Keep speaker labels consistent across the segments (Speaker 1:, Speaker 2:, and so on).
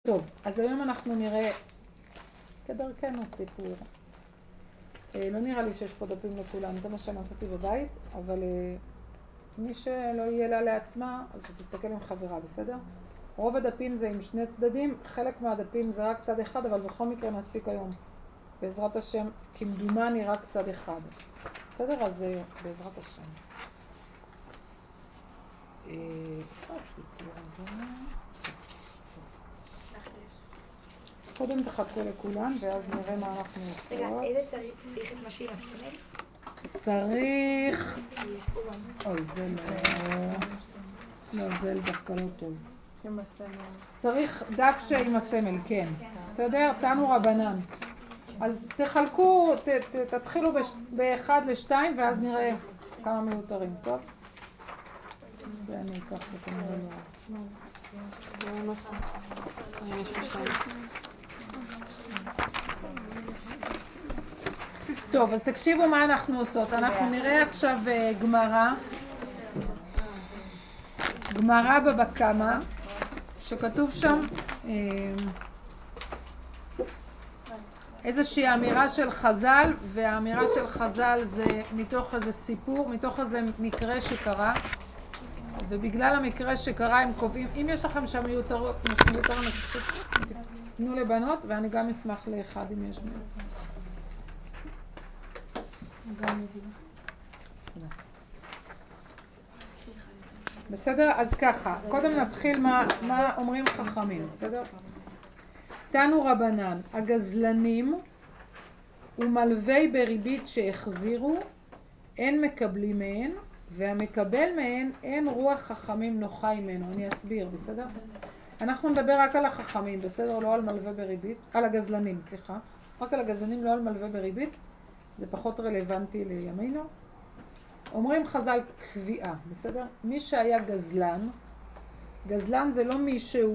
Speaker 1: טוב, אז היום אנחנו נראה כדרכנו סיפור. לא נראה לי שיש פה דפים לכולם, זה מה שמצאתי בבית, אבל מי שלא יהיה לה לעצמה, אז שתסתכל עם חברה, בסדר? רוב הדפים זה עם שני צדדים, חלק מהדפים זה רק צד אחד, אבל בכל מקרה נספיק היום. בעזרת השם, כמדומני רק צד אחד. בסדר? אז בעזרת השם. הסיפור הזה... קודם תחכו לכולם, ואז נראה מה אנחנו עושים.
Speaker 2: רגע, איזה צריך את משאיר הסמל?
Speaker 1: צריך... אוי, זה לא... לא, זה דווקא לא טוב. צריך דף שעם הסמל, כן. בסדר? תנו רבנן. אז תחלקו, תתחילו ב1 ל2, ואז נראה כמה מיותרים, טוב? ואני אקח את לא. טוב, אז תקשיבו מה אנחנו עושות. אנחנו נראה עכשיו גמרא בבא קמא, שכתוב שם איזושהי אמירה של חז"ל, והאמירה של חז"ל זה מתוך איזה סיפור, מתוך איזה מקרה שקרה, ובגלל המקרה שקרה הם קובעים, אם יש לכם שם מיותר תנו לבנות, ואני גם אשמח לאחד אם יש מיותר. בסדר? אז ככה, קודם נתחיל מה אומרים חכמים, בסדר? תנו רבנן, הגזלנים ומלווי בריבית שהחזירו, אין מקבלים מהן, והמקבל מהן אין רוח חכמים נוחה ממנו. אני אסביר, בסדר? אנחנו נדבר רק על החכמים, בסדר? לא על מלווה בריבית, על הגזלנים, סליחה. רק על הגזלנים, לא על מלווה בריבית. זה פחות רלוונטי לימינו. אומרים חז"ל קביעה, בסדר? מי שהיה גזלן, גזלן זה לא מישהו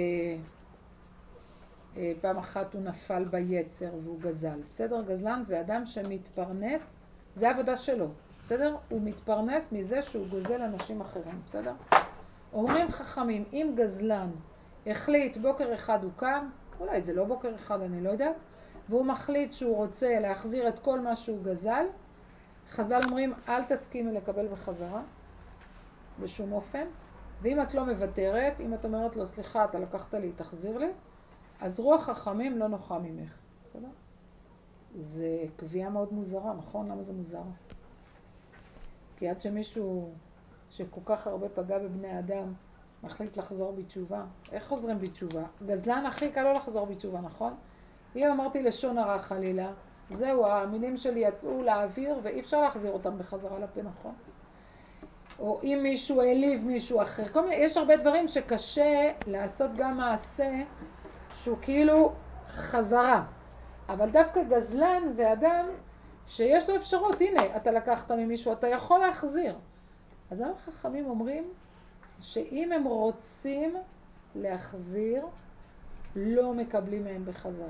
Speaker 1: פעם אחת הוא נפל ביצר והוא גזל, בסדר? גזלן זה אדם שמתפרנס, זה העבודה שלו, בסדר? הוא מתפרנס מזה שהוא גוזל אנשים אחרים, בסדר? אומרים חכמים, אם גזלן החליט בוקר אחד הוא קם, אולי זה לא בוקר אחד, אני לא יודעת, והוא מחליט שהוא רוצה להחזיר את כל מה שהוא גזל, חז"ל אומרים, אל תסכימי לקבל בחזרה, בשום אופן, ואם את לא מוותרת, אם את אומרת לו, סליחה, אתה לקחת לי, תחזיר לי, אז רוח חכמים לא נוחה ממך. בסדר? זה קביעה מאוד מוזרה, נכון? למה זה מוזר? כי עד שמישהו שכל כך הרבה פגע בבני אדם, מחליט לחזור בתשובה. איך חוזרים בתשובה? גזלן הכי קל לא לחזור בתשובה, נכון? אם אמרתי לשון הרע חלילה, זהו, המילים שלי יצאו לאוויר ואי אפשר להחזיר אותם בחזרה לפה, נכון? או אם מישהו העליב מישהו אחר. יש הרבה דברים שקשה לעשות גם מעשה שהוא כאילו חזרה. אבל דווקא גזלן זה אדם שיש לו אפשרות, הנה, אתה לקחת ממישהו, אתה יכול להחזיר. אז למה חכמים אומרים שאם הם רוצים להחזיר, לא מקבלים מהם בחזרה?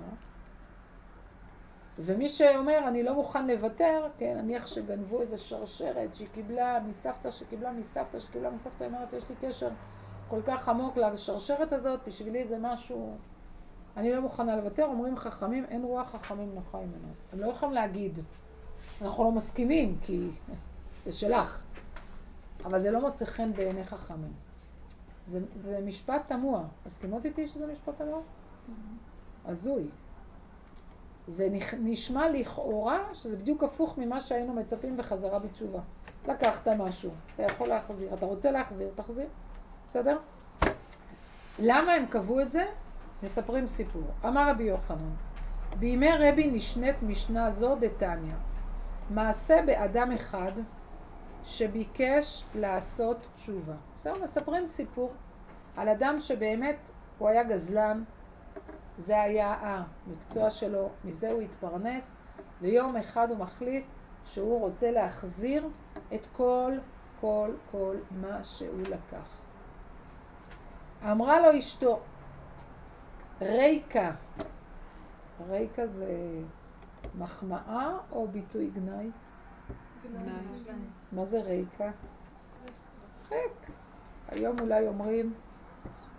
Speaker 1: ומי שאומר, אני לא מוכן לוותר, כן, נניח שגנבו איזה שרשרת שהיא קיבלה מסבתא, שקיבלה מסבתא, שקיבלה מסבתא, היא אומרת, יש לי קשר כל כך עמוק לשרשרת הזאת, בשבילי זה משהו, אני לא מוכנה לוותר. אומרים חכמים, אין רוח חכמים נוחה ממנו. הם לא יכולים להגיד, אנחנו לא מסכימים, כי זה שלך. אבל זה לא מוצא חן בעיני חכמים. זה משפט תמוה. מסכימות איתי שזה משפט תמוה? הזוי. זה נשמע לכאורה שזה בדיוק הפוך ממה שהיינו מצפים בחזרה בתשובה. לקחת משהו, אתה יכול להחזיר, אתה רוצה להחזיר, תחזיר. בסדר? למה הם קבעו את זה? מספרים סיפור. אמר רבי יוחנן, בימי רבי נשנית משנה זו דתניא, מעשה באדם אחד שביקש לעשות תשובה. בסדר? מספרים סיפור על אדם שבאמת הוא היה גזלן, זה היה המקצוע שלו, מזה הוא התפרנס, ויום אחד הוא מחליט שהוא רוצה להחזיר את כל מה שהוא לקח. אמרה לו אשתו, ריקה. ריקה זה מחמאה או ביטוי גנאי? גנאי. מה זה ריקה? ריק. היום אולי אומרים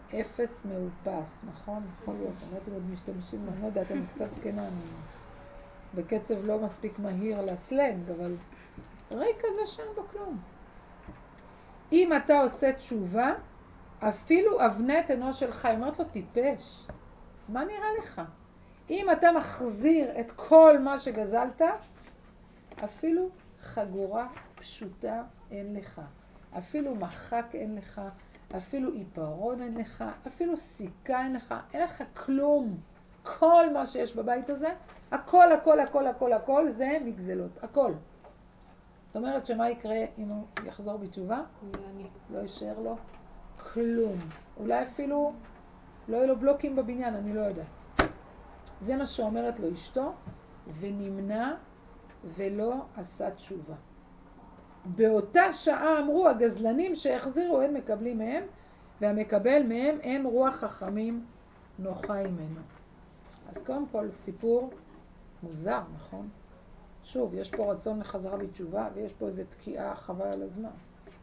Speaker 1: אפס מאופס, נכון? יכול להיות, אמרתי עוד משתמשים, אני לא יודעת, אני קצת זקנה, אני בקצב לא מספיק מהיר לסלנג, אבל ריק כזה שאין בו כלום. אם אתה עושה תשובה, אפילו אבנת אנוש שלך, היא אומרת לו טיפש, מה נראה לך? אם אתה מחזיר את כל מה שגזלת, אפילו חגורה פשוטה אין לך, אפילו מחק אין לך, אפילו עיפרון אין לך, אפילו סיכה אין לך, אין לך כלום. כל מה שיש בבית הזה, הכל, הכל, הכל, הכל, הכל, זה מגזלות, הכל. זאת אומרת שמה יקרה אם הוא יחזור בתשובה? לא יישאר לו כלום. אולי אפילו לא יהיו לו בלוקים בבניין, אני לא יודעת. זה מה שאומרת לו אשתו, ונמנע ולא עשה תשובה. באותה שעה אמרו הגזלנים שהחזירו אין מקבלים מהם, והמקבל מהם אין רוח חכמים נוחה ממנו. אז קודם כל סיפור מוזר, נכון? שוב, יש פה רצון לחזרה בתשובה, ויש פה איזו תקיעה חבל על הזמן.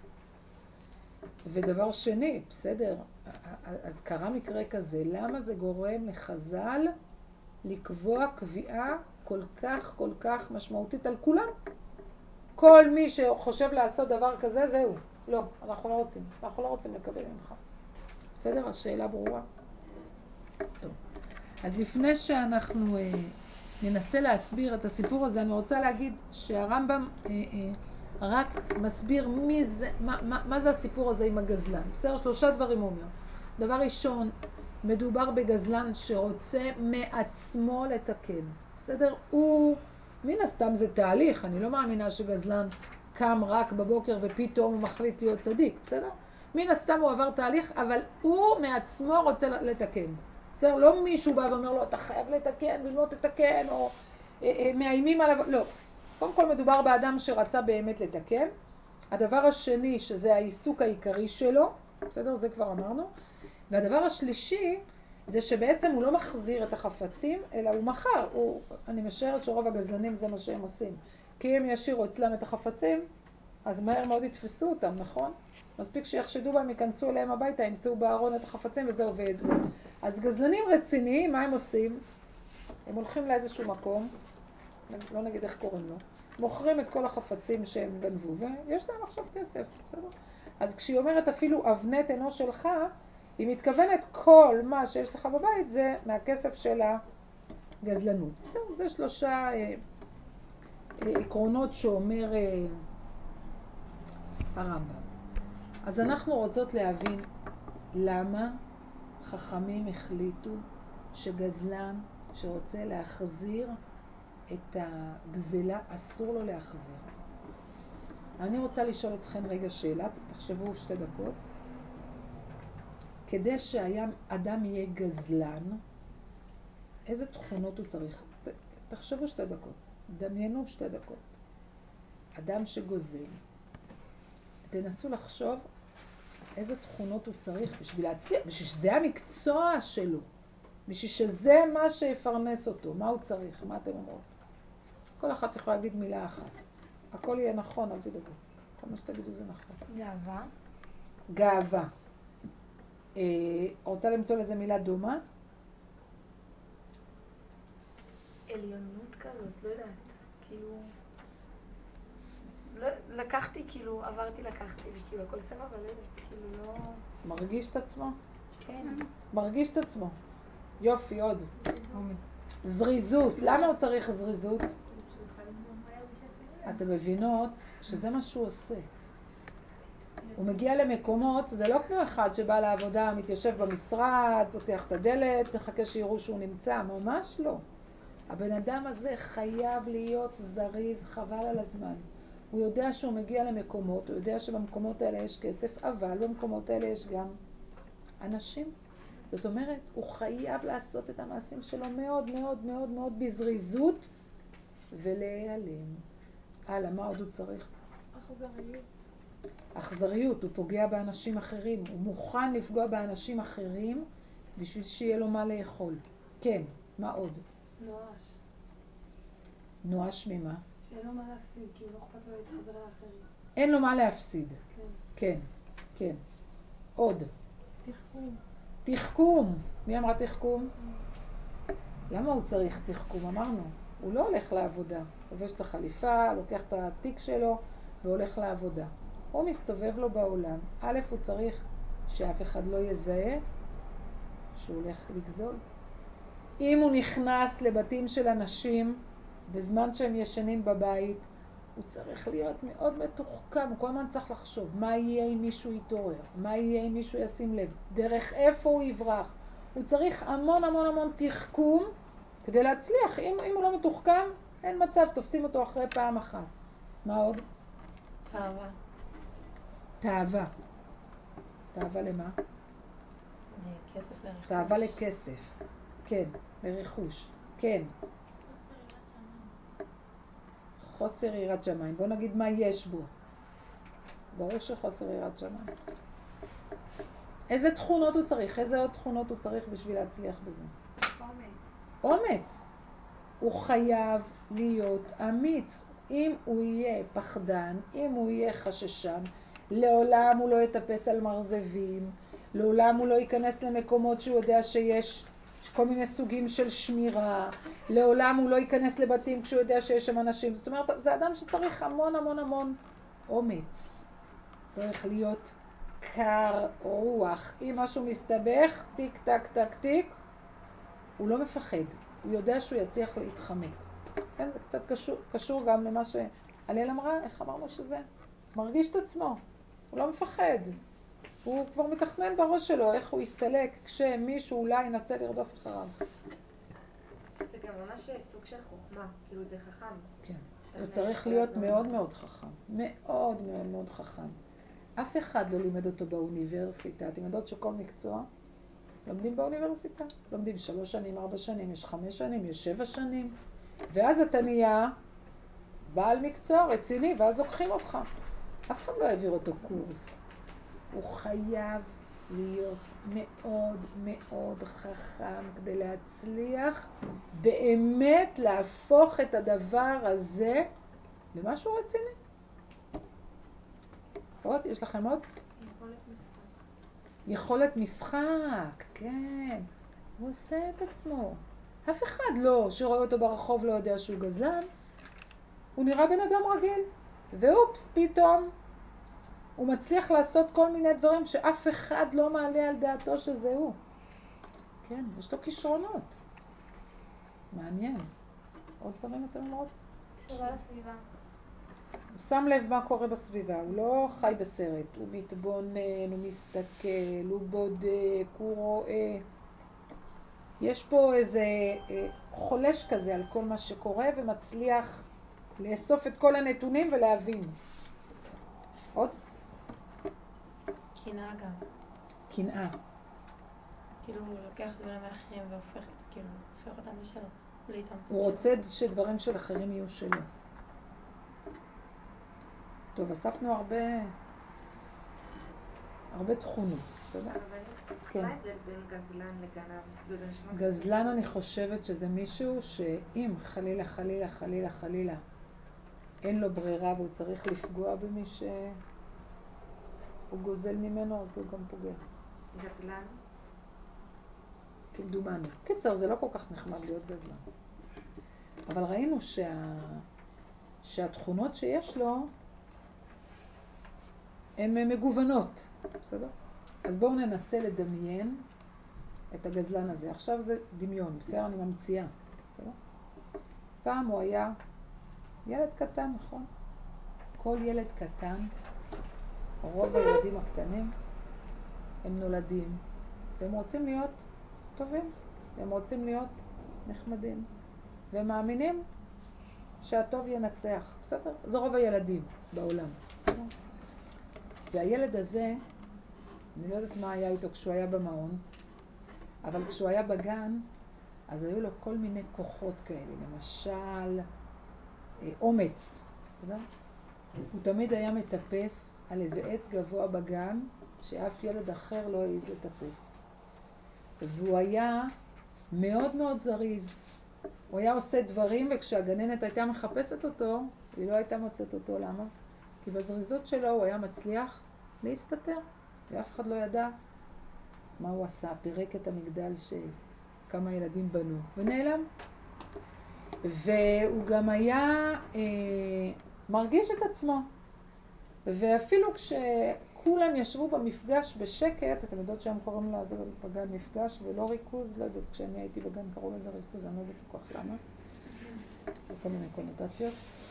Speaker 1: ודבר שני, בסדר, אז קרה מקרה כזה, למה זה גורם לחז"ל לקבוע קביעה כל כך משמעותית על כולם? כל מי שחושב לעשות דבר כזה, זהו. לא, אנחנו לא רוצים לקבל ממך. בסדר? השאלה ברורה. טוב. אז לפני שאנחנו ננסה להסביר את הסיפור הזה, אני רוצה להגיד שהרמב"ם רק מסביר מה זה הסיפור הזה עם הגזלן. בסדר? 3 דברים הוא אומר. דבר ראשון, מדובר בגזלן שרוצה מעצמו לתקן. בסדר? מן הסתם זה תהליך, אני לא מאמינה שגזלן קם רק בבוקר ופתאום הוא מחליט להיות צדיק, בסדר? מן הסתם הוא עבר תהליך, אבל הוא מעצמו רוצה לתקן. בסדר? לא מישהו בא ואומר לו, אתה חייב לתקן ולא תתקן, או מאיימים עליו, לא. קודם כל מדובר באדם שרצה באמת לתקן. הדבר השני, שזה העיסוק העיקרי שלו, בסדר? זה כבר אמרנו. והדבר השלישי, זה שבעצם הוא לא מחזיר את החפצים, אלא הוא מחר. אני משערת שרוב הגזלנים זה מה שהם עושים. כי אם ישירו אצלם את החפצים, אז מהר מאוד יתפסו אותם, נכון? מספיק שיחשדו בהם, ייכנסו אליהם הביתה, ימצאו בארון את החפצים וזה עובד. אז גזלנים רציניים, מה הם עושים? הם הולכים לאיזשהו מקום, לא נגיד איך קוראים לו, מוכרים את כל החפצים שהם גנבו, ויש להם עכשיו כסף, בסדר? אז כשהיא אומרת אפילו אבנת אנוש שלך, היא מתכוונת כל מה שיש לך בבית זה מהכסף של הגזלנות. זה 3 עקרונות שאומר הרמב"ם. אז אנחנו רוצות להבין למה חכמים החליטו שגזלן שרוצה להחזיר את הגזלה אסור לו להחזיר. אני רוצה לשאול אתכם רגע שאלה, תחשבו 2 דקות. כדי שאדם יהיה גזלן, איזה תכונות הוא צריך? תחשבו 2 דקות, דמיינו 2 דקות. אדם שגוזל, תנסו לחשוב איזה תכונות הוא צריך בשביל להצליח, בשביל שזה המקצוע שלו, בשביל שזה מה שיפרנס אותו, מה הוא צריך, מה אתם אומרות? כל אחת יכולה להגיד מילה אחת. הכל יהיה נכון, אל תדאגו. כל מה שתגידו זה נכון.
Speaker 2: גאווה.
Speaker 1: גאווה. רוצה למצוא לזה מילה דומה?
Speaker 2: עליונות כזאת, לא יודעת. כאילו... לא, לקחתי, כאילו, עברתי, וכאילו, הכל סבבה, לא יודעת, כאילו, לא...
Speaker 1: מרגיש את עצמו?
Speaker 2: כן.
Speaker 1: מרגיש את עצמו. יופי, עוד. זריזות. למה הוא צריך זריזות? אתם מבינות שזה מה שהוא עושה. הוא מגיע למקומות, זה לא כמו אחד שבא לעבודה, מתיישב במשרד, פותח את הדלת, מחכה שיראו שהוא נמצא, ממש לא. הבן אדם הזה חייב להיות זריז, חבל על הזמן. הוא יודע שהוא מגיע למקומות, הוא יודע שבמקומות האלה יש כסף, אבל במקומות האלה יש גם אנשים. זאת אומרת, הוא חייב לעשות את המעשים שלו מאוד מאוד מאוד מאוד בזריזות ולהיעלם. הלאה, מה עוד הוא צריך?
Speaker 2: אכזריות.
Speaker 1: אכזריות, הוא פוגע באנשים אחרים, הוא מוכן לפגוע באנשים אחרים בשביל שיהיה לו מה לאכול. כן, מה עוד?
Speaker 2: נואש.
Speaker 1: נואש ממה?
Speaker 2: שאין לו מה להפסיד, כי הוא לא אכפת לו להתחזר לאחרים.
Speaker 1: אין לו מה להפסיד.
Speaker 2: כן.
Speaker 1: כן, כן. עוד.
Speaker 2: תחכום.
Speaker 1: תחכום. מי אמרה תחכום? למה הוא צריך תחכום? אמרנו, הוא לא הולך לעבודה. לובש את החליפה, לוקח את התיק שלו והולך לעבודה. הוא מסתובב לו בעולם. א', הוא צריך שאף אחד לא יזהה שהוא הולך לגזול. אם הוא נכנס לבתים של אנשים בזמן שהם ישנים בבית, הוא צריך להיות מאוד מתוחכם, הוא כל הזמן צריך לחשוב מה יהיה אם מישהו יתעורר, מה יהיה אם מישהו ישים לב, דרך איפה הוא יברח. הוא צריך המון המון המון תחכום כדי להצליח. אם הוא לא מתוחכם, אין מצב, תופסים אותו אחרי פעם אחת. מה עוד?
Speaker 2: תאווה.
Speaker 1: תאווה. תאווה למה?
Speaker 2: כסף לרכוש.
Speaker 1: תאווה לכסף. כן, לרכוש. כן. חוסר יראת שמיים. בוא נגיד מה יש בו. ברור שחוסר יראת שמיים. איזה תכונות הוא צריך? איזה עוד תכונות הוא צריך בשביל להצליח בזה? אומץ. הוא חייב להיות אמיץ. אם הוא יהיה פחדן, אם הוא יהיה חששן, לעולם הוא לא יטפס על מרזבים, לעולם הוא לא ייכנס למקומות שהוא יודע שיש כל מיני סוגים של שמירה, לעולם הוא לא ייכנס לבתים כשהוא יודע שיש שם אנשים. זאת אומרת, זה אדם שצריך המון המון המון אומץ. צריך להיות קר רוח. אם משהו מסתבך, טיק טק טק טיק, הוא לא מפחד. הוא יודע שהוא יצליח להתחמק. כן, זה קצת קשור גם למה שהלל אמרה, איך אמרנו שזה? מרגיש את עצמו. הוא לא מפחד. הוא כבר מתכנן בראש שלו איך הוא יסתלק כשמישהו אולי ינסה לרדוף אחריו.
Speaker 2: זה גם ממש סוג של חוכמה, כאילו זה חכם.
Speaker 1: כן, הוא צריך להיות מאוד מאוד חכם. מאוד מאוד מאוד חכם. אף אחד לא לימד אותו באוניברסיטה. אתם יודעות שכל מקצוע לומדים באוניברסיטה? לומדים 3 שנים, 4 שנים, יש 5 שנים, יש 7 שנים. ואז אתה נהיה בעל מקצוע רציני, ואז לוקחים אותך. אף אחד לא העביר אותו קורס. הוא חייב להיות מאוד מאוד חכם כדי להצליח באמת להפוך את הדבר הזה למשהו רציני. עוד? יש לכם עוד?
Speaker 2: יכולת משחק.
Speaker 1: יכולת משחק, כן. הוא עושה את עצמו. אף אחד לא, שרואה אותו ברחוב לא יודע שהוא גזלן. הוא נראה בן אדם רגיל. ואופס, פתאום הוא מצליח לעשות כל מיני דברים שאף אחד לא מעלה על דעתו שזה הוא. כן, יש לו כישרונות. מעניין. עוד דברים אתם אומרות?
Speaker 2: קשורה לסביבה.
Speaker 1: הוא שם לב מה קורה בסביבה, הוא לא חי בסרט, הוא מתבונן, הוא מסתכל, הוא בודק, הוא רואה. יש פה איזה חולש כזה על כל מה שקורה ומצליח לאסוף את כל הנתונים ולהבין. עוד?
Speaker 2: קנאה גם.
Speaker 1: קנאה.
Speaker 2: כאילו הוא לוקח דברים מאחרים והופך, כאילו, הופך אותם לשלו.
Speaker 1: הוא רוצה שדברים של אחרים יהיו שלו. טוב, אספנו הרבה תכונות, בסדר?
Speaker 2: כן. מה ההבדל בין גזלן לגנב?
Speaker 1: גזלן אני חושבת שזה מישהו שאם חלילה חלילה חלילה חלילה אין לו ברירה והוא צריך לפגוע במי שהוא גוזל ממנו, אז הוא גם פוגע.
Speaker 2: גזלן?
Speaker 1: כמדומני. קיצר, זה לא כל כך נחמד להיות גזלן. אבל ראינו שהתכונות שיש לו הן מגוונות, בסדר? אז בואו ננסה לדמיין את הגזלן הזה. עכשיו זה דמיון, בסדר? אני ממציאה. בסדר? פעם הוא היה ילד קטן, נכון? כל ילד קטן, רוב הילדים הקטנים, הם נולדים, והם רוצים להיות טובים, הם רוצים להיות נחמדים, והם מאמינים שהטוב ינצח, בסדר? זה רוב הילדים בעולם. בסדר? והילד הזה, אני לא יודעת מה היה איתו כשהוא היה במעון, אבל כשהוא היה בגן, אז היו לו כל מיני כוחות כאלה, למשל, אומץ, בסדר? הוא תמיד היה מטפס על איזה עץ גבוה בגן, שאף ילד אחר לא העז לטפס. והוא היה מאוד מאוד זריז. הוא היה עושה דברים, וכשהגננת הייתה מחפשת אותו, היא לא הייתה מוצאת אותו. למה? כי בזריזות שלו הוא היה מצליח להסתתר, ואף אחד לא ידע מה הוא עשה? פירק את המגדל שכמה ילדים בנו ונעלם. והוא גם היה מרגיש את עצמו. ואפילו כשכולם ישבו במפגש בשקט, אתם יודעות שהם קוראים לזה בגן מפגש ולא ריכוז, לא יודעת, כשאני הייתי בגן קראו לזה ריכוז, אני לא יודעת כל כך למה. זה כל מיני קונוטציות.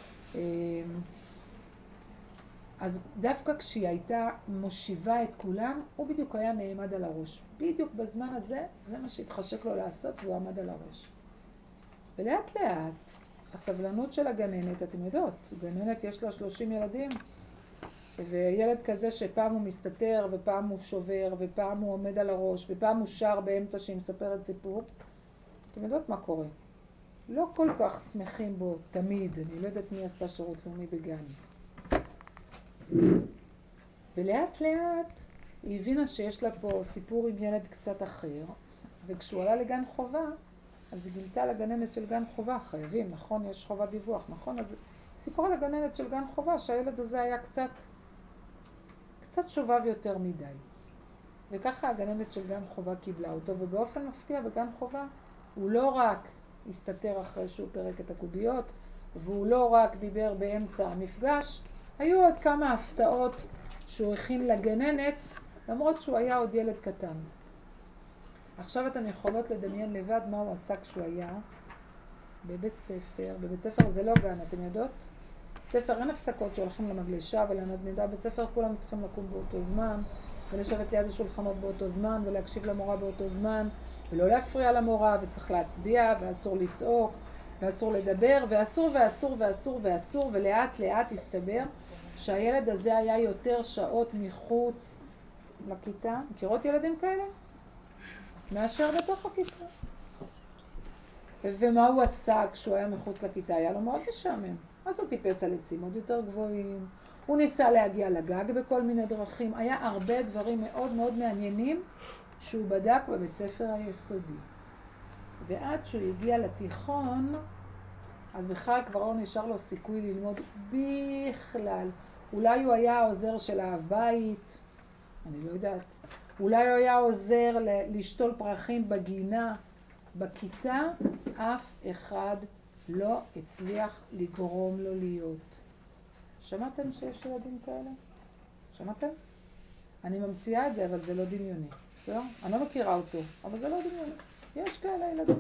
Speaker 1: אז דווקא כשהיא הייתה מושיבה את כולם, הוא בדיוק היה נעמד על הראש. בדיוק בזמן הזה, זה מה שהתחשק לו לעשות, והוא עמד על הראש. ולאט לאט, הסבלנות של הגננת, אתם יודעות, גננת יש לה 30 ילדים, וילד כזה שפעם הוא מסתתר, ופעם הוא שובר, ופעם הוא עומד על הראש, ופעם הוא שר באמצע שהיא מספרת סיפור, אתם יודעות מה קורה. לא כל כך שמחים בו תמיד, אני לא יודעת מי עשתה שירות לאומי בגן. ולאט לאט היא הבינה שיש לה פה סיפור עם ילד קצת אחר, וכשהוא עלה לגן חובה, אז היא גילתה לגננת של גן חובה, חייבים, נכון? יש חובה דיווח, נכון? אז סיפרה לגננת של גן חובה שהילד הזה היה קצת שובב יותר מדי. וככה הגננת של גן חובה קיבלה אותו, ובאופן מפתיע בגן חובה הוא לא רק הסתתר אחרי שהוא פרק את הקוביות, והוא לא רק דיבר באמצע המפגש, היו עוד כמה הפתעות שהוא הכין לגננת, למרות שהוא היה עוד ילד קטן. עכשיו אתן יכולות לדמיין לבד מה הוא עשה כשהוא היה בבית ספר. בבית ספר זה לא גן, אתם יודעות? ספר אין הפסקות שהולכים למגלשה ולנדנדה. בית ספר כולם צריכים לקום באותו זמן, ולשבת ליד השולחנות באותו זמן, ולהקשיב למורה באותו זמן, ולא להפריע למורה, וצריך להצביע, ואסור לצעוק, ואסור לדבר, ואסור ואסור ואסור ואסור, ולאט לאט הסתבר שהילד הזה היה יותר שעות מחוץ לכיתה. מכירות ילדים כאלה? מאשר בתוך הכיתה. ומה הוא עשה כשהוא היה מחוץ לכיתה? היה לו מאוד משעמם. אז הוא טיפס על עצים עוד יותר גבוהים, הוא ניסה להגיע לגג בכל מיני דרכים, היה הרבה דברים מאוד מאוד מעניינים שהוא בדק בבית ספר היסודי. ועד שהוא הגיע לתיכון, אז בכלל כבר לא נשאר לו סיכוי ללמוד בכלל. אולי הוא היה העוזר של האב בית, אני לא יודעת. אולי הוא היה עוזר לשתול פרחים בגינה. בכיתה אף אחד לא הצליח לגרום לו להיות. שמעתם שיש ילדים כאלה? שמעתם? אני ממציאה את זה, אבל זה לא דמיוני. בסדר? אני לא מכירה אותו, אבל זה לא דמיוני. יש כאלה ילדים.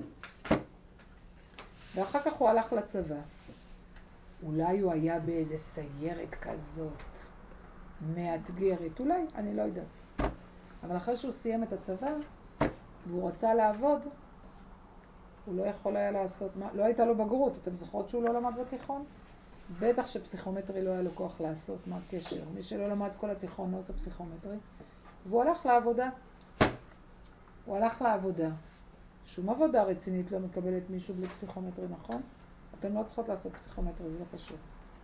Speaker 1: ואחר כך הוא הלך לצבא. אולי הוא היה באיזה סיירת כזאת, מאתגרת. אולי, אני לא יודעת. אבל אחרי שהוא סיים את הצבא, והוא רצה לעבוד, הוא לא יכול היה לעשות, לא הייתה לו בגרות, אתם זוכרות שהוא לא למד בתיכון? בטח שפסיכומטרי לא היה לו כוח לעשות, מה הקשר? מי שלא למד כל התיכון לא עושה פסיכומטרי. והוא הלך לעבודה. הוא הלך לעבודה. שום עבודה רצינית לא מקבלת מישהו בלי פסיכומטרי, נכון? אתם לא צריכות לעשות פסיכומטרי, זה לא פשוט.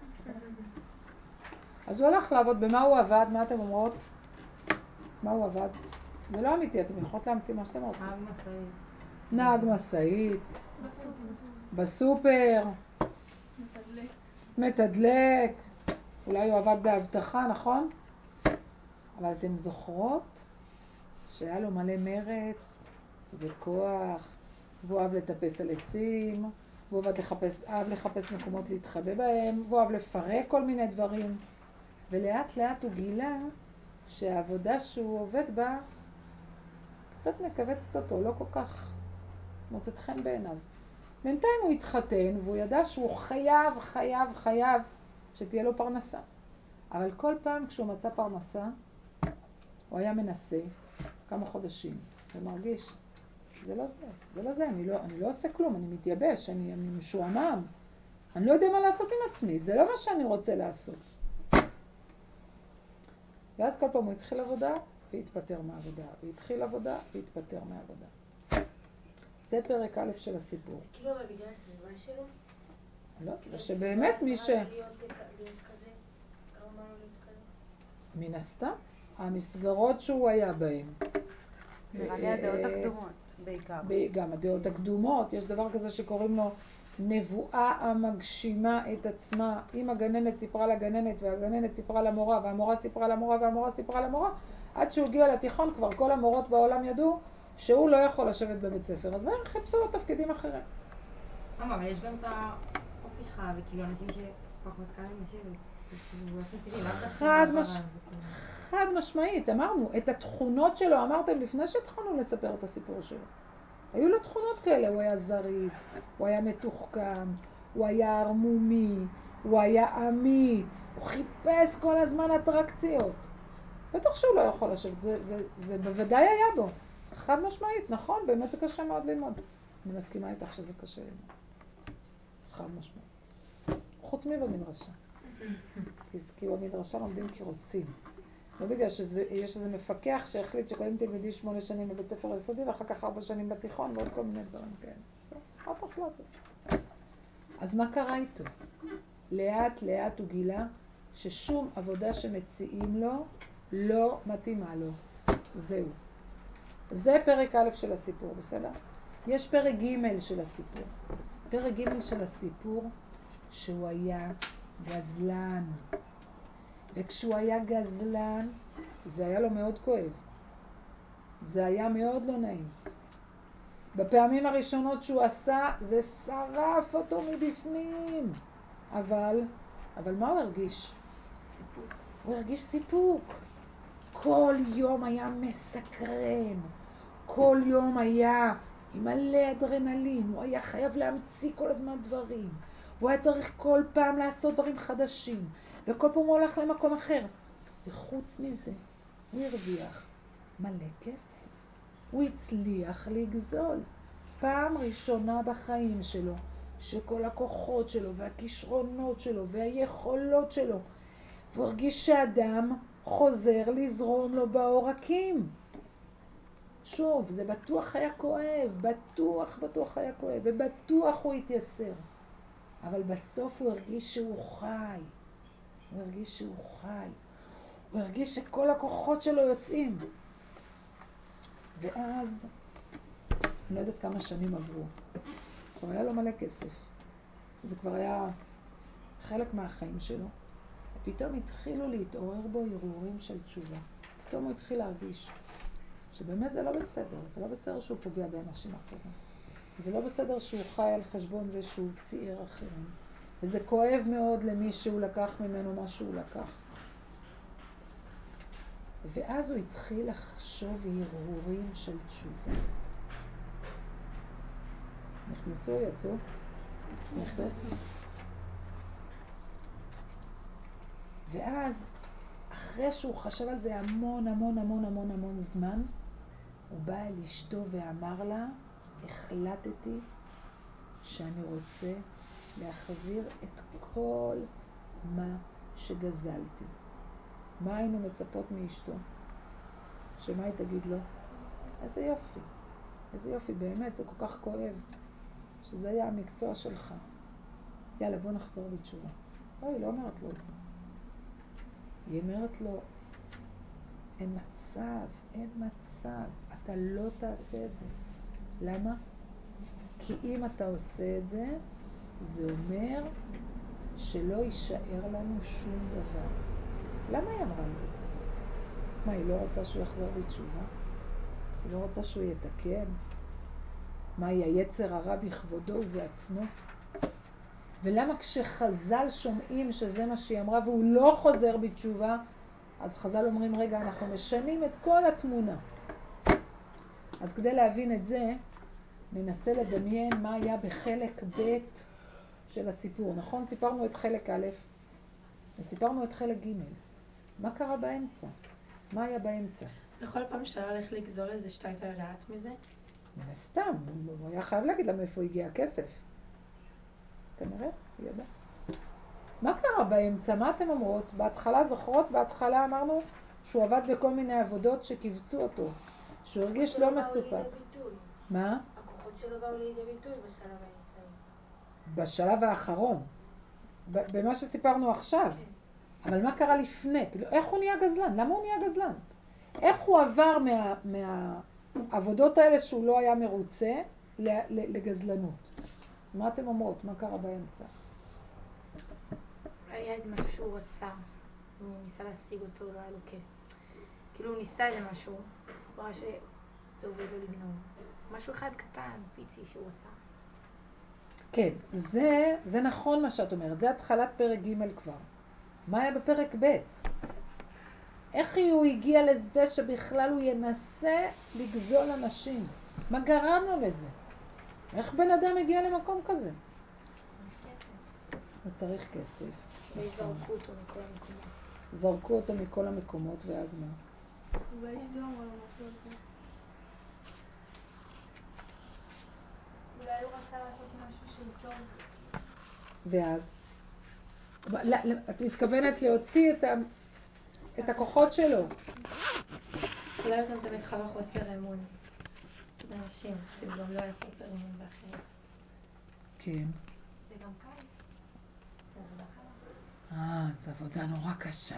Speaker 1: אז הוא הלך לעבוד, במה הוא עבד? מה אתם אומרות? מה הוא עבד? זה לא אמיתי, אתם יכולות להמציא מה שאתם רוצים.
Speaker 2: נהג משאית.
Speaker 1: נהג משאית. בסופר. מתדלק. אולי הוא עבד בהבטחה, נכון? אבל אתם זוכרות שהיה לו מלא מרץ וכוח, והוא אהב לטפס על עצים, והוא אהב לחפש מקומות להתחבא בהם, והוא אהב לפרק כל מיני דברים. ולאט לאט הוא גילה שהעבודה שהוא עובד בה קצת מקבצת אותו, לא כל כך מוצאת חן בעיניו. בינתיים הוא התחתן והוא ידע שהוא חייב שתהיה לו פרנסה. אבל כל פעם כשהוא מצא פרנסה, הוא היה מנסה כמה חודשים ומרגיש, זה לא זה, אני לא עושה כלום, אני מתייבש, אני משועמם, אני לא יודע מה לעשות עם עצמי, זה לא מה שאני רוצה לעשות. ואז כל פעם הוא התחיל עבודה והתפטר מהעבודה, והתחיל עבודה והתפטר מהעבודה. זה פרק א' של הסיפור.
Speaker 2: כאילו אבל בגלל הסביבה שלו?
Speaker 1: לא, ושבאמת מי ש...
Speaker 2: להיות כזה, גרמה לו להיות כזה?
Speaker 1: מן הסתם, המסגרות שהוא היה בהן.
Speaker 3: נראה לי הדעות הקדומות, בעיקר.
Speaker 1: גם הדעות הקדומות, יש דבר כזה שקוראים לו נבואה המגשימה את עצמה. אם הגננת סיפרה לגננת והגננת סיפרה למורה והמורה סיפרה למורה והמורה סיפרה למורה, עד שהוא הגיע לתיכון כבר כל המורות בעולם ידעו שהוא לא יכול לשבת בבית ספר, אז הם חיפשו לו תפקידים אחרים.
Speaker 2: אבל יש גם את האופי שלך, וכאילו אנשים שפחות קל להם לשבת.
Speaker 1: חד משמעית, אמרנו, את התכונות שלו אמרתם לפני שהתחלנו לספר את הסיפור שלו. היו לו תכונות כאלה, הוא היה זריז, הוא היה מתוחכם, הוא היה ערמומי, הוא היה אמיץ, הוא חיפש כל הזמן אטרקציות. בטח שהוא לא יכול לשבת, זה בוודאי היה בו. חד משמעית, נכון, באמת זה קשה מאוד ללמוד. אני מסכימה איתך שזה קשה ללמוד. חד משמעית. חוץ מבמדרשה. כי במדרשה לומדים כי רוצים. לא בגלל שיש איזה מפקח שהחליט שקודם תלמדי 8 שנים בבית ספר יסודי ואחר כך 4 שנים בתיכון ועוד כל מיני דברים כאלה. לא תחלטת. אז מה קרה איתו? לאט לאט הוא גילה ששום עבודה שמציעים לו לא מתאימה לו. זהו. זה פרק א' של הסיפור, בסדר? יש פרק ג' של הסיפור. פרק ג' של הסיפור שהוא היה גזלן. וכשהוא היה גזלן, זה היה לו מאוד כואב. זה היה מאוד לא נעים. בפעמים הראשונות שהוא עשה, זה שרף אותו מבפנים. אבל מה הוא הרגיש? סיפוק. הוא הרגיש סיפוק. כל יום היה מסקרן. כל יום היה עם מלא אדרנלין. הוא היה חייב להמציא כל הזמן דברים. הוא היה צריך כל פעם לעשות דברים חדשים. וכל פעם הוא הולך למקום אחר. וחוץ מזה, הוא הרוויח מלא כסף. הוא הצליח לגזול. פעם ראשונה בחיים שלו, שכל הכוחות שלו והכישרונות שלו והיכולות שלו, והוא הרגיש שאדם חוזר לזרום לו בעורקים. שוב, זה בטוח היה כואב, בטוח היה כואב, ובטוח הוא התייסר. אבל בסוף הוא הרגיש שהוא חי. הוא הרגיש שכל הכוחות שלו יוצאים. ואז, אני לא יודעת כמה שנים עברו. כבר היה לו מלא כסף. זה כבר היה חלק מהחיים שלו. ופתאום התחילו להתעורר בו הרהורים של תשובה. פתאום הוא התחיל להרגיש שבאמת זה לא בסדר. זה לא בסדר שהוא פוגע באנשים אחרים. זה לא בסדר שהוא חי על חשבון זה שהוא צייר אחרים. וזה כואב מאוד למי שהוא לקח ממנו מה שהוא לקח. ואז הוא התחיל לחשוב הרהורים של תשובה. נכנסו, יצאו? נכנסו. ואז, אחרי שהוא חשב על זה המון זמן, הוא בא אל אשתו ואמר לה, החלטתי שאני רוצה להחזיר את כל מה שגזלתי. מה היינו מצפות מאשתו? שמה היא תגיד לו? איזה יופי, באמת, זה כל כך כואב. שזה היה המקצוע שלך. יאללה, בוא נחזור בתשובה. לא, היא לא אומרת לו את זה. היא אומרת לו, אין מצב, אתה לא תעשה את זה. למה? כי אם אתה עושה את זה, זה אומר שלא יישאר לנו שום דבר. למה היא אמרה לו את זה? מה, היא לא רוצה שהוא יחזור בתשובה? היא לא רוצה שהוא יתקן? מה, היא היצר הרע בכבודו ובעצמו? ולמה כשחז"ל שומעים שזה מה שהיא אמרה והוא לא חוזר בתשובה, אז חז"ל אומרים, רגע, אנחנו משנים את כל התמונה. אז כדי להבין את זה, ננסה לדמיין מה היה בחלק ב' של הסיפור. נכון? סיפרנו את חלק א', וסיפרנו את חלק ג'. מה קרה באמצע? מה היה באמצע?
Speaker 2: בכל פעם שהיה הולך לגזול איזה שאתה הייתה יודעת מזה?
Speaker 1: מן הסתם, הוא היה חייב להגיד למה איפה הגיע הכסף. כנראה, הוא ידע. מה קרה באמצע? מה אתם אומרות? בהתחלה זוכרות? בהתחלה אמרנו שהוא עבד בכל מיני עבודות שקיבצו אותו. שהוא הרגיש לא מסופק. מה?
Speaker 2: הכוחות שלו באו לידי ביטוי בשלב האמצעי.
Speaker 1: בשלב האחרון. במה שסיפרנו עכשיו. אבל מה קרה לפני? איך הוא נהיה גזלן? למה הוא נהיה גזלן? איך הוא עבר מהעבודות האלה שהוא לא היה מרוצה לגזלנות? מה אתם אומרות? מה קרה באמצע?
Speaker 2: היה איזה משהו שהוא רצה, הוא ניסה להשיג אותו, לא היה לו כיף. כאילו הוא ניסה איזה משהו, הוא ראה שזה עובד לו לגנוב. משהו אחד קטן, פיצי שהוא רצה.
Speaker 1: כן, זה נכון מה שאת אומרת, זה התחלת פרק ג' כבר. מה היה בפרק ב'? איך הוא הגיע לזה שבכלל הוא ינסה לגזול אנשים? מה גרם לו לזה? איך בן אדם הגיע למקום כזה? הוא צריך כסף.
Speaker 2: וזרקו אותו מכל המקומות.
Speaker 1: זרקו אותו מכל המקומות, ואז מה?
Speaker 2: אולי יש דום או משהו אחר. אולי הוא רצה לעשות משהו שהוא טוב.
Speaker 1: ואז? את מתכוונת להוציא את הכוחות שלו.
Speaker 2: אולי הוא גם תמיד חווה חוסר אמון. אנשים, אז גם לא היה חוסר אמון באחרים.
Speaker 1: כן.
Speaker 2: זה גם קל.
Speaker 1: זו עבודה נורא קשה.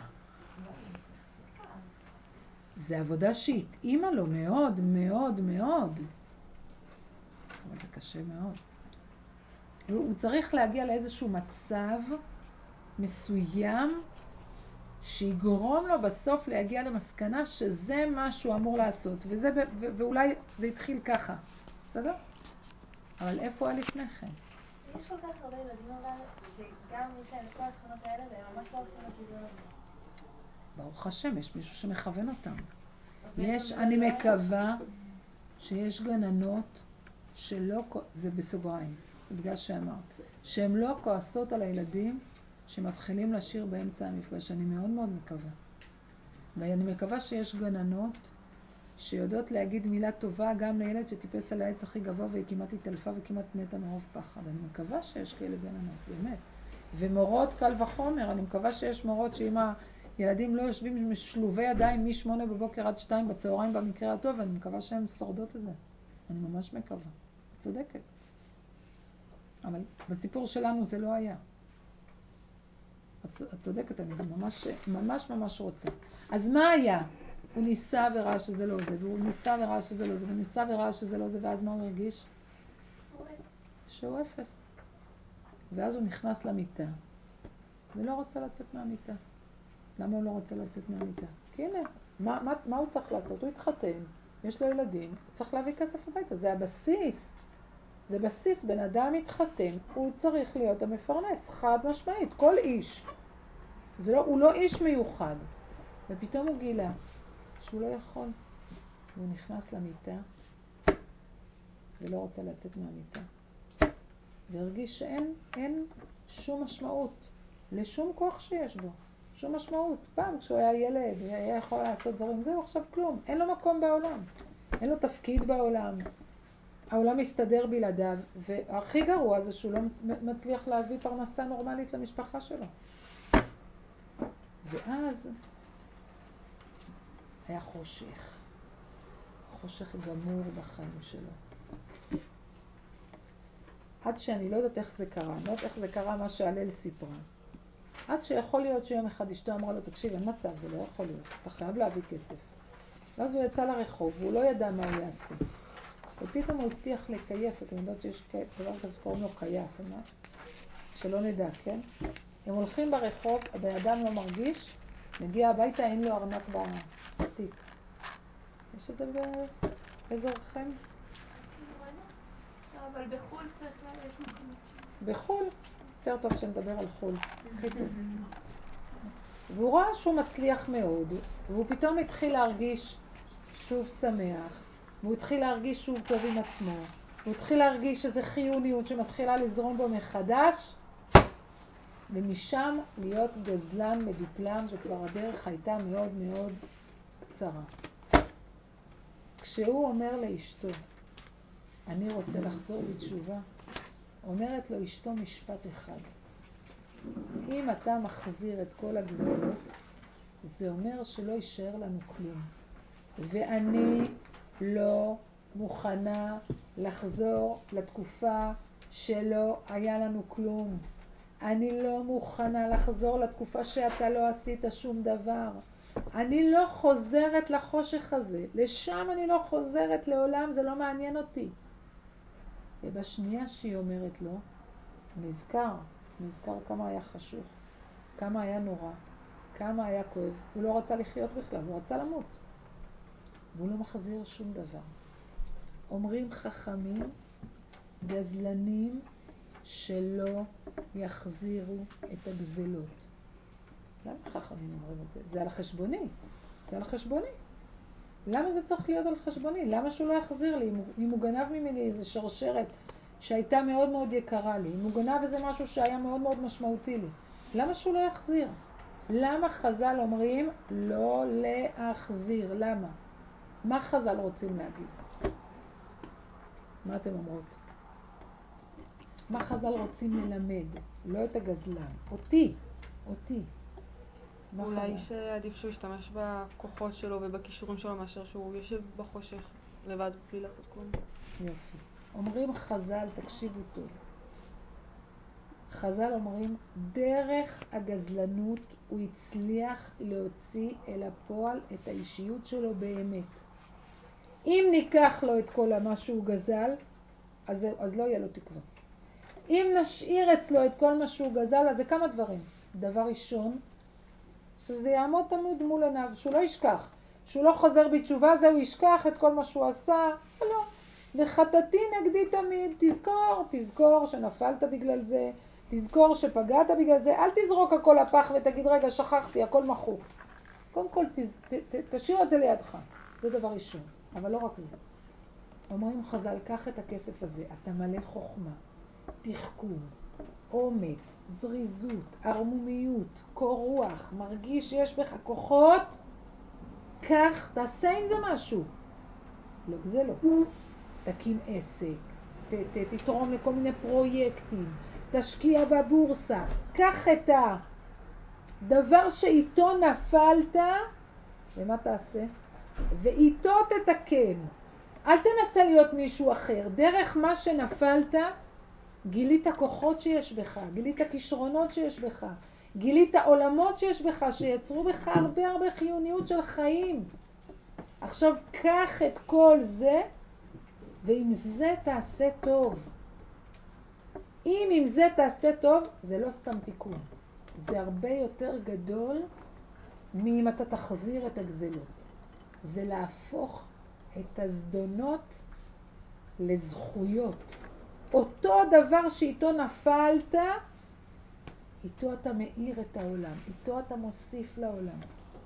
Speaker 1: זה עבודה שהתאימה לו מאוד מאוד מאוד. אבל זה קשה מאוד. הוא צריך להגיע לאיזשהו מצב מסוים שיגרום לו בסוף להגיע למסקנה שזה מה שהוא אמור לעשות. ואולי זה התחיל ככה. בסדר? אבל איפה היה לפני כן?
Speaker 4: יש כל כך הרבה ילדים אבל שגם יש להם את כל התכונות האלה והם ממש לא הולכים לכיוון הזה.
Speaker 1: ברוך השם, יש מישהו שמכוון אותם. אני מקווה שיש גננות שלא, זה בסוגריים, בגלל שאמרת, שהן לא כועסות על הילדים שמתחילים לשיר באמצע המפגש. אני מאוד מאוד מקווה. ואני מקווה שיש גננות שיודעות להגיד מילה טובה גם לילד שטיפס על העץ הכי גבוה והיא כמעט התעלפה וכמעט מתה מרוב פחד. אני מקווה שיש כאלה גננות, באמת. ומורות קל וחומר, אני מקווה שיש מורות שאם הילדים לא יושבים משלובי ידיים מ-8 בבוקר עד 2 בצהריים במקרה הטוב, אני מקווה שהן שורדות את זה. אני ממש מקווה. את צודקת. אבל בסיפור שלנו זה לא היה. את צודקת, אני ממש רוצה. אז מה היה? הוא ניסה וראה שזה לא זה, והוא ניסה וראה שזה לא זה, וניסה וראה שזה לא זה, ואז מה הוא הרגיש? שהוא אפס. ואז הוא נכנס למיטה, ולא רצה לצאת מהמיטה. למה הוא לא רוצה לצאת מהמיטה? כי הנה, מה הוא צריך לעשות? הוא התחתן, יש לו ילדים, הוא צריך להביא כסף הביתה, זה הבסיס. זה בסיס, בן אדם מתחתן, הוא צריך להיות המפרנס, חד משמעית, כל איש. הוא לא איש מיוחד. ופתאום הוא גילה שהוא לא יכול. והוא נכנס למיטה ולא רוצה לצאת מהמיטה. והרגיש שאין שום משמעות לשום כוח שיש בו. שום משמעות. פעם כשהוא היה ילד, הוא היה יכול לעשות דברים, זהו עכשיו כלום. אין לו מקום בעולם. אין לו תפקיד בעולם. העולם מסתדר בלעדיו. והכי גרוע זה שהוא לא מצליח להביא פרנסה נורמלית למשפחה שלו. ואז היה חושך. חושך גמור בחיים שלו. עד שאני לא יודעת איך זה קרה, לא יודעת איך זה קרה מה שהלל סיפרה. עד שיכול להיות שיום אחד אשתו אמרה לו, תקשיב, אין מצב, זה לא יכול להיות, אתה חייב להביא כסף. ואז הוא יצא לרחוב, והוא לא ידע מה הוא יעשה. ופתאום הוא הצליח לקייס, אתם יודעות שיש דבר כזה שקוראים לו קייס, שלא נדע, כן? הם הולכים ברחוב, הבן אדם לא מרגיש, מגיע הביתה, אין לו ארנק בתיק. יש את זה באזורכם?
Speaker 4: אבל בחול צריך לה, יש מקומות.
Speaker 1: בחול? יותר טוב שנדבר על חול. והוא ראה שהוא מצליח מאוד, והוא פתאום התחיל להרגיש שוב שמח, והוא התחיל להרגיש שוב טוב עם עצמו, והוא התחיל להרגיש איזו חיוניות שמתחילה לזרום בו מחדש, ומשם להיות גזלן מדופלם, וכבר הדרך הייתה מאוד מאוד קצרה. כשהוא אומר לאשתו, אני רוצה לחזור בתשובה, אומרת לו אשתו משפט אחד. אם אתה מחזיר את כל הגזלות, זה אומר שלא יישאר לנו כלום. ואני לא מוכנה לחזור לתקופה שלא היה לנו כלום. אני לא מוכנה לחזור לתקופה שאתה לא עשית שום דבר. אני לא חוזרת לחושך הזה. לשם אני לא חוזרת לעולם, זה לא מעניין אותי. ובשנייה שהיא אומרת לו, נזכר כמה היה חשוך, כמה היה נורא, כמה היה כואב. הוא לא רצה לחיות בכלל, הוא רצה למות. והוא לא מחזיר שום דבר. אומרים חכמים, גזלנים שלא יחזירו את הגזלות. למה חכמים אומרים את זה? זה על החשבוני. זה על החשבוני. למה זה צריך להיות על חשבוני? למה שהוא לא יחזיר לי? אם הוא גנב ממני איזו שרשרת שהייתה מאוד מאוד יקרה לי, אם הוא גנב איזה משהו שהיה מאוד מאוד משמעותי לי, למה שהוא לא יחזיר? למה חז"ל אומרים לא להחזיר? למה? מה חז"ל רוצים להגיד? מה אתם אומרות? מה חז"ל רוצים ללמד? לא את הגזלן, אותי.
Speaker 5: אולי שעדיף שהוא ישתמש בכוחות שלו ובכישורים שלו מאשר שהוא יושב בחושך לבד בלי לעשות כלום.
Speaker 1: יופי. אומרים חז"ל, תקשיבו טוב. חז"ל אומרים, דרך הגזלנות הוא הצליח להוציא אל הפועל את האישיות שלו באמת. אם ניקח לו את כל מה שהוא גזל, אז לא יהיה לו תקווה. אם נשאיר אצלו את כל מה שהוא גזל, אז זה כמה דברים. דבר ראשון, שזה יעמוד תמיד מול עיניו, שהוא לא ישכח. שהוא לא חוזר בתשובה, זה הוא ישכח את כל מה שהוא עשה. לא. וחטאתי נגדי תמיד, תזכור שנפלת בגלל זה, תזכור שפגעת בגלל זה, אל תזרוק הכל לפח ותגיד רגע שכחתי, הכל מחוק. קודם כל תשאיר את זה לידך, זה דבר ראשון, אבל לא רק זה. אומרים חז"ל, קח את הכסף הזה, אתה מלא חוכמה, תחכום, אומץ, זריזות, ערמומיות, קור רוח, מרגיש שיש בך כוחות, קח, תעשה עם זה משהו. לא, זה לא. תקים עסק, תתרום לכל מיני פרויקטים, תשקיע בבורסה, קח את הדבר שאיתו נפלת, ומה תעשה? ואיתו תתקן. אל תנסה להיות מישהו אחר. דרך מה שנפלת, גילית כוחות שיש בך, גילית כישרונות שיש בך, גילית עולמות שיש בך, שיצרו בך הרבה חיוניות של חיים. עכשיו קח את כל זה, ועם זה תעשה טוב. אם עם זה תעשה טוב, זה לא סתם תיקון. זה הרבה יותר גדול מאם אתה תחזיר את הגזלות. זה להפוך את הזדונות לזכויות. אותו הדבר שאיתו נפלת, איתו אתה מאיר את העולם, איתו אתה מוסיף לעולם.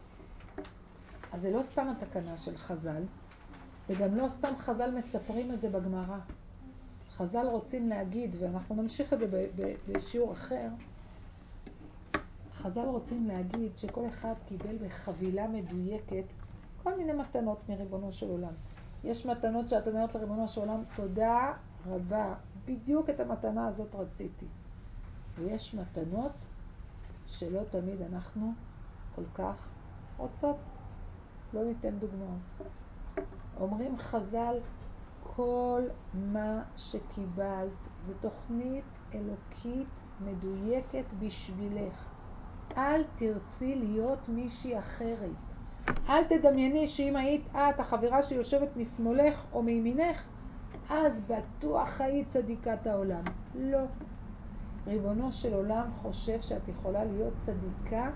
Speaker 1: אז זה לא סתם התקנה של חז"ל, וגם לא סתם חז"ל מספרים את זה בגמרא. חז"ל רוצים להגיד, ואנחנו נמשיך את זה בשיעור אחר, חז"ל רוצים להגיד שכל אחד קיבל בחבילה מדויקת כל מיני מתנות מריבונו של עולם. יש מתנות שאת אומרת לריבונו של עולם, תודה רבה, בדיוק את המתנה הזאת רציתי. ויש מתנות שלא תמיד אנחנו כל כך רוצות. לא ניתן דוגמאות. אומרים חז"ל, כל מה שקיבלת זה תוכנית אלוקית מדויקת בשבילך. אל תרצי להיות מישהי אחרת. אל תדמייני שאם היית את החברה שיושבת משמאלך או מימינך, אז בטוח היית צדיקת העולם. לא. ריבונו של עולם חושב שאת יכולה להיות צדיקה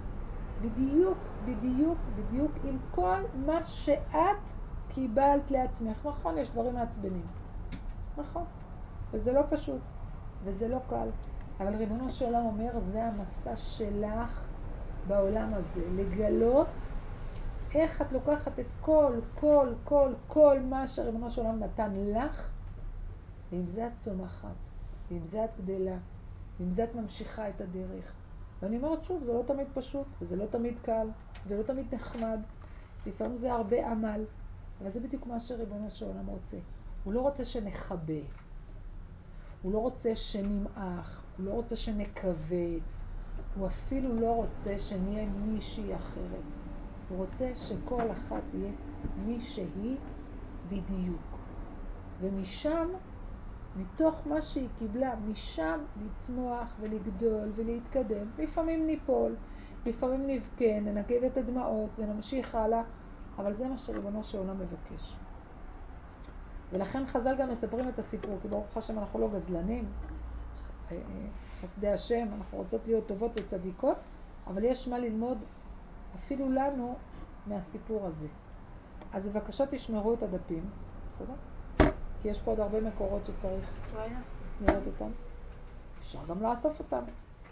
Speaker 1: בדיוק עם כל מה שאת קיבלת לעצמך. נכון, יש דברים מעצבנים. נכון. וזה לא פשוט. וזה לא קל. אבל ריבונו של עולם אומר, זה המסע שלך בעולם הזה. לגלות איך את לוקחת את כל מה שריבונו של עולם נתן לך, ועם זה את צומחת, ועם זה את גדלה, ועם זה את ממשיכה את הדרך. ואני אומרת שוב, זה לא תמיד פשוט, וזה לא תמיד קל, זה לא תמיד נחמד, לפעמים זה הרבה עמל, אבל זה בדיוק מה שריבונו של עולם רוצה. הוא לא רוצה שנחבא, הוא לא רוצה שנמעך, הוא לא רוצה שנקווץ, הוא אפילו לא רוצה שנהיה מישהי אחרת. הוא רוצה שכל אחת תהיה מי שהיא בדיוק. ומשם, מתוך מה שהיא קיבלה, משם לצמוח ולגדול ולהתקדם. לפעמים ניפול, לפעמים נבכה, ננגב את הדמעות ונמשיך הלאה, אבל זה מה שריבונו של עולם מבקש. ולכן חז"ל גם מספרים את הסיפור, כי ברוך השם אנחנו לא גזלנים, חסדי השם, אנחנו רוצות להיות טובות וצדיקות, אבל יש מה ללמוד אפילו לנו מהסיפור הזה. אז בבקשה תשמרו את הדפים, בסדר? כי יש פה עוד הרבה מקורות שצריך
Speaker 3: אולי נעשה.
Speaker 1: לראות אותם. אפשר גם לאסוף אותם.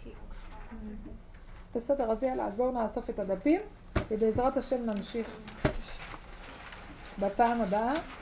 Speaker 1: בסדר, אז יאללה, אז בואו נאסוף את הדפים, ובעזרת השם נמשיך בפעם הבאה.